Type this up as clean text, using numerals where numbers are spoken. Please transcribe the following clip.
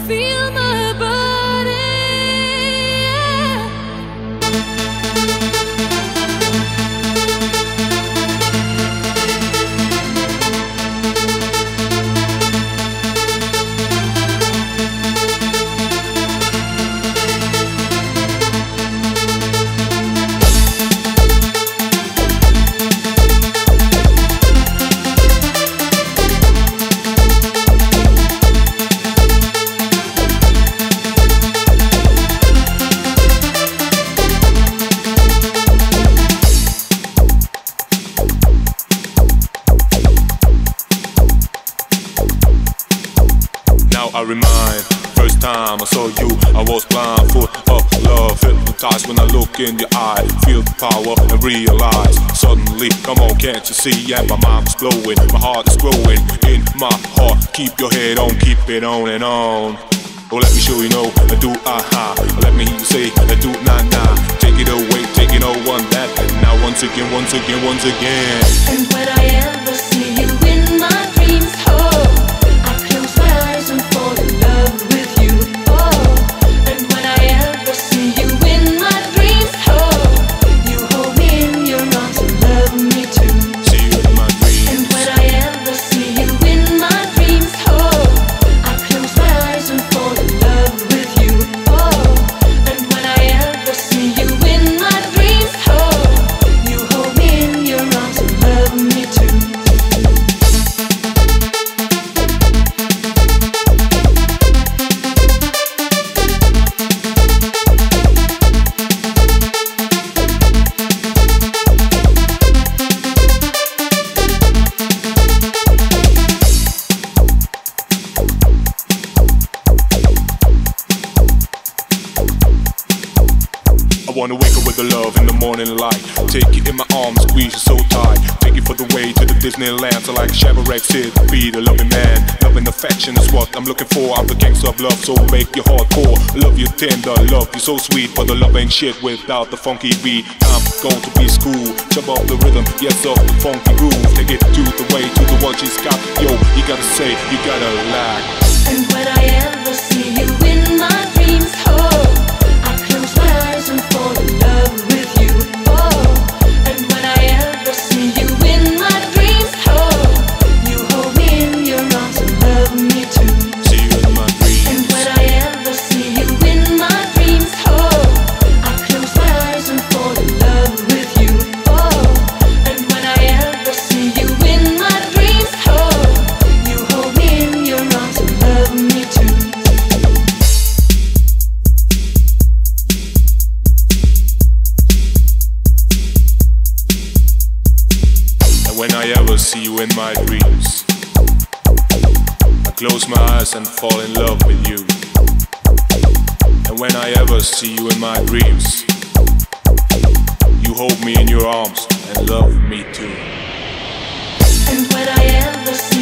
feel my body, I remind, first time I saw you, I was blind, full of love, hypnotized when I look in your eye, feel the power and realize, suddenly, come on, can't you see, yeah, my mind's blowing, my heart is growing, in my heart, keep your head on, keep it on and on. Oh, let me show you know, do aha, let me hear you say, do na na, take it away, take it all one that, and now once again, once again, once again. and when I ever see you in my dreams, oh, I close my eyes and fall in love with you, oh, and when I ever see you in my dreams, oh, you hold me in your arms and love me too. See you in my dreams. And when I ever see you in my dreams, oh, I close my eyes and fall in love with you, oh, and when I ever see you in my dreams, oh, you hold me in your arms and love me too. I wanna wake up with the love in the morning light. Take you in my arms, squeeze you so tight. Take you for the way to the Disneyland. So like Shabarek said, be the loving man. Love and affection is what I'm looking for. I'm the gangster of love, so make your heart pour. Love you tender, love you so sweet. But the love ain't shit without the funky beat. I'm going to be school, jump off the rhythm, yes off the funky groove. Take it to the way, to the one she's got. Yo, you gotta say, you gotta like. And when I ever see you in my dreams, oh, I close my eyes and fall in love with you, oh, and when I ever see you in my dreams, oh, you hold me in your arms and love me too. See you in my dreams. And when I ever see you in my dreams, oh, I close my eyes and fall in love with you, oh, and when I ever see you in my dreams, oh, you hold me in your arms and love me too. And when I ever see you in my dreams, I close my eyes and fall in love with you. And when I ever see you in my dreams, you hold me in your arms and love me too. And when I ever see